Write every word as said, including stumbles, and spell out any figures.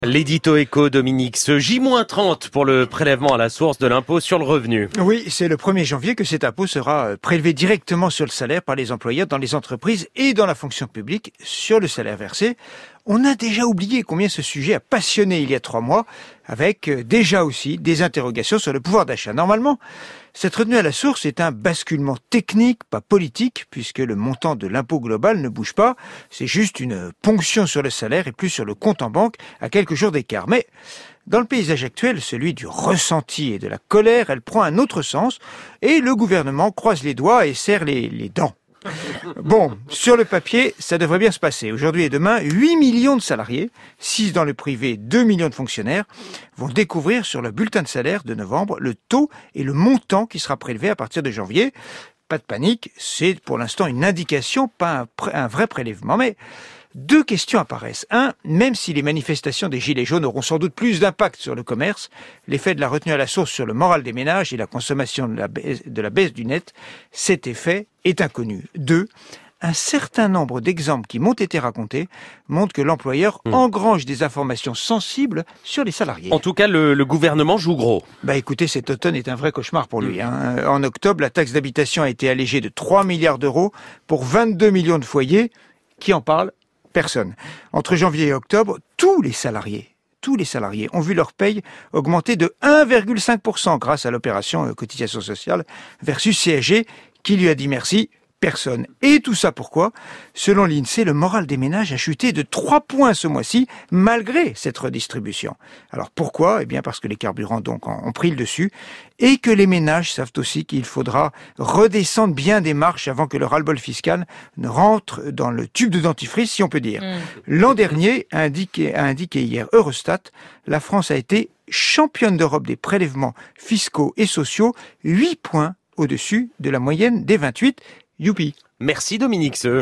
L'édito éco, Dominique, ce J trente pour le prélèvement à la source de l'impôt sur le revenu. Oui, c'est le premier janvier que cet impôt sera prélevé directement sur le salaire par les employeurs dans les entreprises et dans la fonction publique sur le salaire versé. On a déjà oublié combien ce sujet a passionné il y a trois mois, avec déjà aussi des interrogations sur le pouvoir d'achat. Normalement, cette retenue à la source est un basculement technique, pas politique, puisque le montant de l'impôt global ne bouge pas. C'est juste une ponction sur le salaire et plus sur le compte en banque à quelques jours d'écart. Mais dans le paysage actuel, celui du ressenti et de la colère, elle prend un autre sens et le gouvernement croise les doigts et serre les, les dents. Bon, sur le papier, ça devrait bien se passer. Aujourd'hui et demain, huit millions de salariés, six dans le privé, deux millions de fonctionnaires, vont découvrir sur le bulletin de salaire de novembre le taux et le montant qui sera prélevé à partir de janvier. Pas de panique, c'est pour l'instant une indication, pas un, pré- un vrai prélèvement. Mais deux questions apparaissent. Un, même si les manifestations des Gilets jaunes auront sans doute plus d'impact sur le commerce, l'effet de la retenue à la source sur le moral des ménages et la consommation de la baisse, de la baisse du net, cet effet est inconnu. Deux, un certain nombre d'exemples qui m'ont été racontés montrent que l'employeur mmh. engrange des informations sensibles sur les salariés. En tout cas, le, le gouvernement joue gros. Bah écoutez, cet automne est un vrai cauchemar pour lui. Hein. En octobre, la taxe d'habitation a été allégée de trois milliards d'euros pour vingt-deux millions de foyers. Qui en parle ? Personne. Entre janvier et octobre, tous les salariés, tous les salariés ont vu leur paye augmenter de un virgule cinq pour cent grâce à l'opération cotisation sociale versus C S G qui lui a dit merci. Personne. Et tout ça pourquoi ? Selon l'INSEE, le moral des ménages a chuté de trois points ce mois-ci, malgré cette redistribution. Alors pourquoi ? Eh bien parce que les carburants donc ont pris le dessus, et que les ménages savent aussi qu'il faudra redescendre bien des marches avant que le ras-le-bol fiscal ne rentre dans le tube de dentifrice, si on peut dire. Mmh. L'an dernier, a indiqué, a indiqué hier Eurostat, la France a été championne d'Europe des prélèvements fiscaux et sociaux, huit points au-dessus de la moyenne des vingt-huit. Youpi. Merci Dominique.